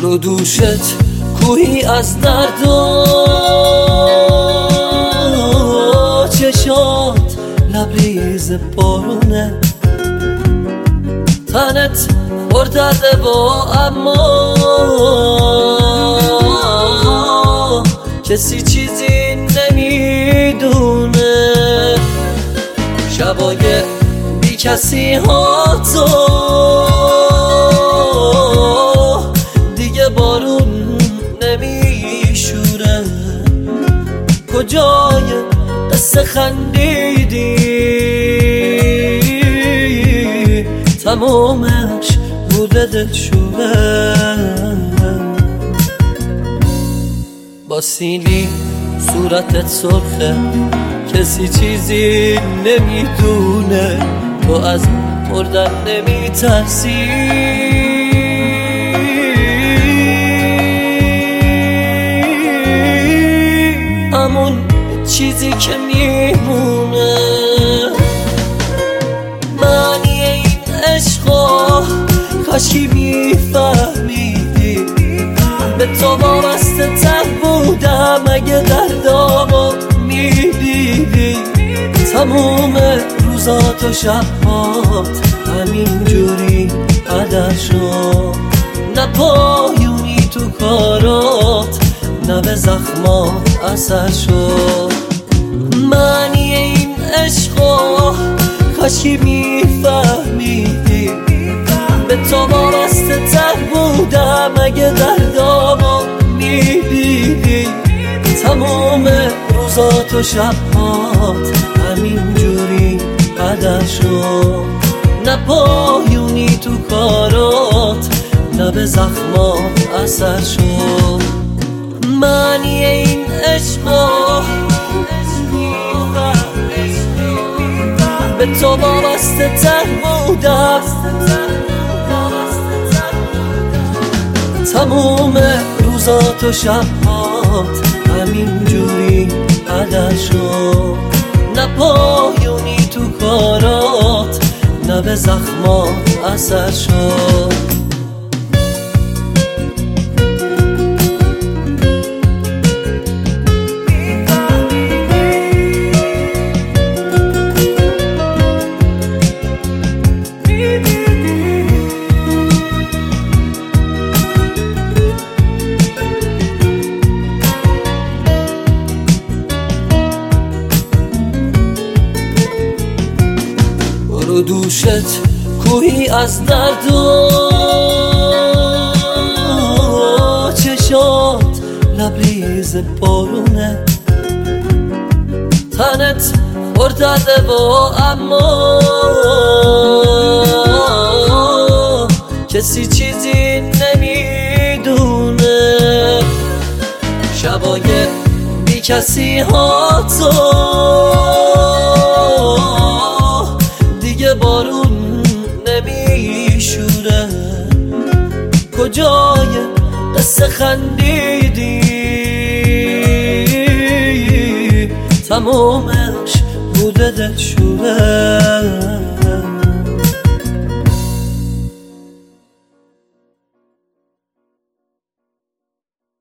رو دوشت کوهی از درد و چشات لبریز بارونه، تنت پر درده و اما کسی چیزی نمیدونه. شبای بی کسی ها تو دیگه بارون نمیشوره، کجای قصه خندیدی تمامش بوده دلشوره. با سیلی صورتت سرخه، کسی چیزی نمیدونه، تو از مردن نمیترسی. همون چیزی که میمونه معنی این عشقا، کاشکی میفهمیدی به تو وابسته تر بودم اگه دردامو میدیدی. تموم روزات و شبات همین جوری هدر شد، نه پایونی تو کارات نه به زخمات اثر شد. معنی این عشقا کاشکی میفهمیدی به تو وابسته تر بودم اگه دردامو میدیدی. تموم روزات و شبات همین جوری هدر شد، نه پایونی تو کارات نه به زخمات اثر شد. معنی این عشقا به تو وابسته تر بودم، تموم روزات و شبات همین جوری هدر شد، نه پایونی تو کارات نه به زخمات اثر شد. رو دوشت کوهی از درد و چشات لبریز بارونه، تنت پر درده و اما کسی چیزی نمیدونه. شبای بی کسی ها تو دیگه بارون نمیشوره، کجای قصه خندیدی تمامش بوده دلشوره.